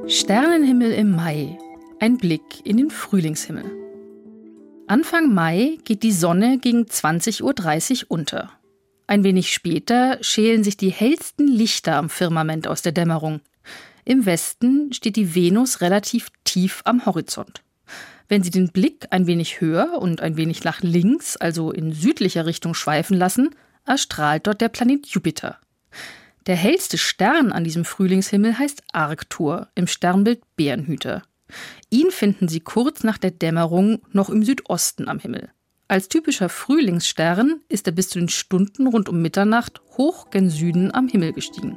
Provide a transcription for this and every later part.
Sternenhimmel im Mai. Ein Blick in den Frühlingshimmel. Anfang Mai geht die Sonne gegen 20:30 Uhr unter. Ein wenig später schälen sich die hellsten Lichter am Firmament aus der Dämmerung. Im Westen steht die Venus relativ tief am Horizont. Wenn Sie den Blick ein wenig höher und ein wenig nach links, also in südlicher Richtung schweifen lassen, erstrahlt dort der Planet Jupiter. Der hellste Stern an diesem Frühlingshimmel heißt Arctur im Sternbild Bärenhüter. Ihn finden Sie kurz nach der Dämmerung noch im Südosten am Himmel. Als typischer Frühlingsstern ist er bis zu den Stunden rund um Mitternacht hoch gen Süden am Himmel gestiegen.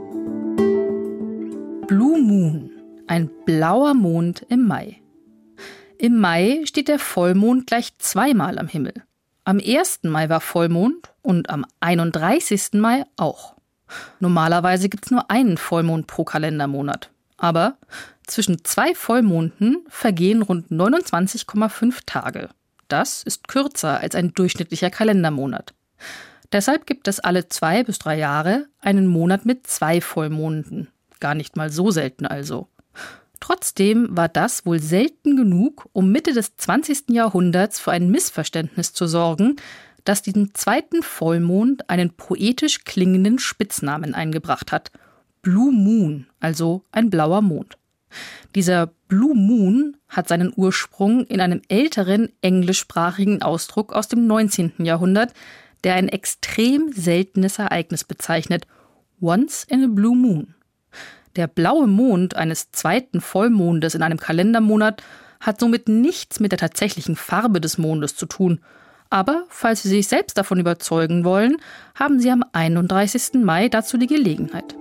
Blue Moon, ein blauer Mond im Mai. Im Mai steht der Vollmond gleich zweimal am Himmel. Am 1. Mai war Vollmond und am 31. Mai auch. Normalerweise gibt es nur einen Vollmond pro Kalendermonat. Aber zwischen 2 Vollmonden vergehen rund 29,5 Tage. Das ist kürzer als ein durchschnittlicher Kalendermonat. Deshalb gibt es alle 2 bis 3 Jahre einen Monat mit 2 Vollmonden. Gar nicht mal so selten also. Trotzdem war das wohl selten genug, um Mitte des 20. Jahrhunderts für ein Missverständnis zu sorgen, das diesem zweiten Vollmond einen poetisch klingenden Spitznamen eingebracht hat. Blue Moon, also ein blauer Mond. Dieser Blue Moon hat seinen Ursprung in einem älteren englischsprachigen Ausdruck aus dem 19. Jahrhundert, der ein extrem seltenes Ereignis bezeichnet. Once in a Blue Moon. Der blaue Mond eines zweiten Vollmondes in einem Kalendermonat hat somit nichts mit der tatsächlichen Farbe des Mondes zu tun. Aber falls Sie sich selbst davon überzeugen wollen, haben Sie am 31. Mai dazu die Gelegenheit.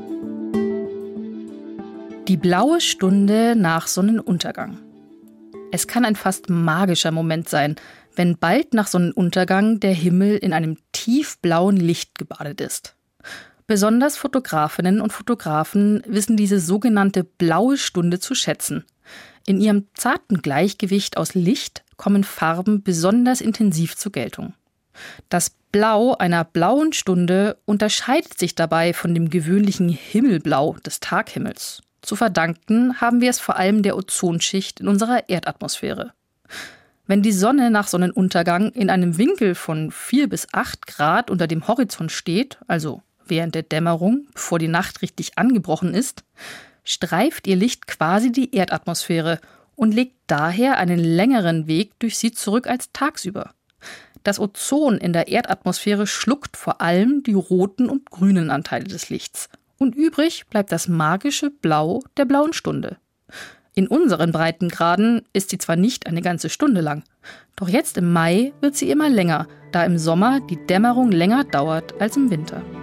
Die blaue Stunde nach Sonnenuntergang. Es kann ein fast magischer Moment sein, wenn bald nach Sonnenuntergang der Himmel in einem tiefblauen Licht gebadet ist. Besonders Fotografinnen und Fotografen wissen diese sogenannte blaue Stunde zu schätzen. In ihrem zarten Gleichgewicht aus Licht kommen Farben besonders intensiv zur Geltung. Das Blau einer blauen Stunde unterscheidet sich dabei von dem gewöhnlichen Himmelblau des Taghimmels. Zu verdanken haben wir es vor allem der Ozonschicht in unserer Erdatmosphäre. Wenn die Sonne nach Sonnenuntergang in einem Winkel von 4 bis 8 Grad unter dem Horizont steht, also während der Dämmerung, bevor die Nacht richtig angebrochen ist, streift ihr Licht quasi die Erdatmosphäre und legt daher einen längeren Weg durch sie zurück als tagsüber. Das Ozon in der Erdatmosphäre schluckt vor allem die roten und grünen Anteile des Lichts. Und übrig bleibt das magische Blau der blauen Stunde. In unseren Breitengraden ist sie zwar nicht eine ganze Stunde lang, doch jetzt im Mai wird sie immer länger, da im Sommer die Dämmerung länger dauert als im Winter.